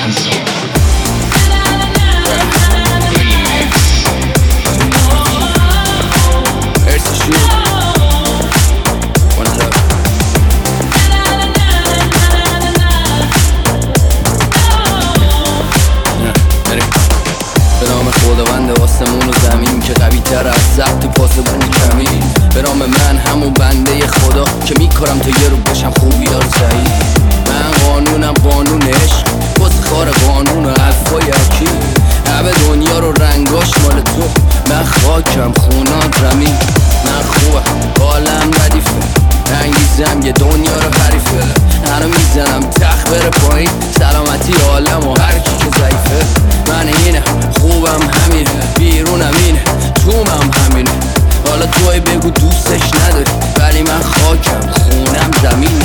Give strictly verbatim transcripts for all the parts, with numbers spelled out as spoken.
خداوند آسمون و زمین که قوی تر از ضبط پاسبون کمی. به نام من همون بنده خدا که میکارم تا یه رو بشم خوبی یا ضعیف. من قانونم قانون عشق واسه خار قانون و حرفای اکی. همه دنیا رو رنگاش مال تو، من خاکم خونات زمین. من خوبم حالم ردیفه، انگیزم یه دنیا رو حریفه. هنو میزنم تخت بره پایین، سلامتی عالم و هرکی که ضعیفه. من اینه خوبم همینه، بیرونم اینه تومم همینه. حالا توی بگو دوستش نداری، ولی من خاکم خونم زمینه.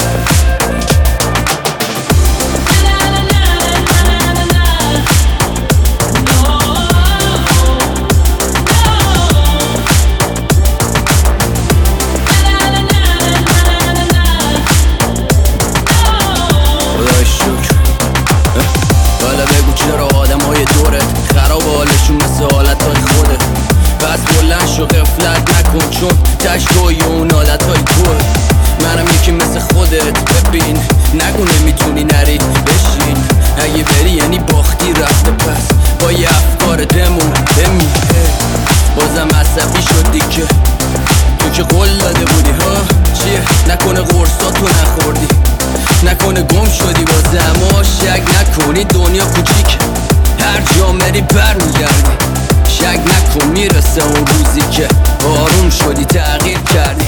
حالا بگو چرا آدم های دورت خراب حالشون مثل حالتهای خودت. پس بلند شو غفلت نکن چون تش توی اون حالتهای توه. منم یکی مثل خودت ببین، نگو نمیتونی نری بشین. اگه بری یعنی باختی رفته، پس با یه افکار دمون بمی. بازم عصبی شدی که تو که قول داده بودی ها. چیه نکنه قرصاتو نخوردی، نکنه گم شدی بازه. اما شک نکنی دنیا کوچیک، هر جا مری بر میگردی. شک نکن میرسه اون روزی که آروم شدی تغییر کردی.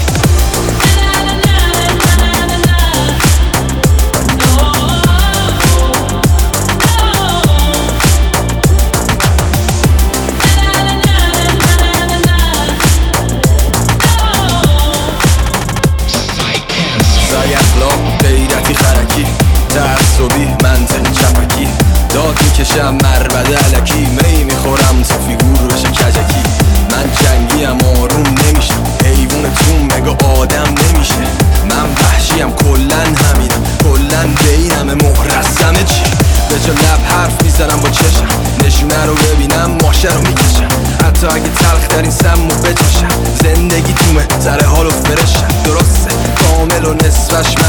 غیرتی خرکی تعصبی منطق چپکی، داد میکشم مربده علکی. می میخورم تا فیگور بشه کجکی. من جنگیم آروم نمیشه، حیوونتون مگه آدم نمیشه. من وحشیم کلن همینم، کلن بینم محرسمه چی. به جا لب حرف میزنم با چشم، نشونه رو ببینم ماشه رو میکشم. حتی اگه تلخ در این سمو بجاشم، زندگی تومه سر حال و فرشم. درسته کامل و نصفش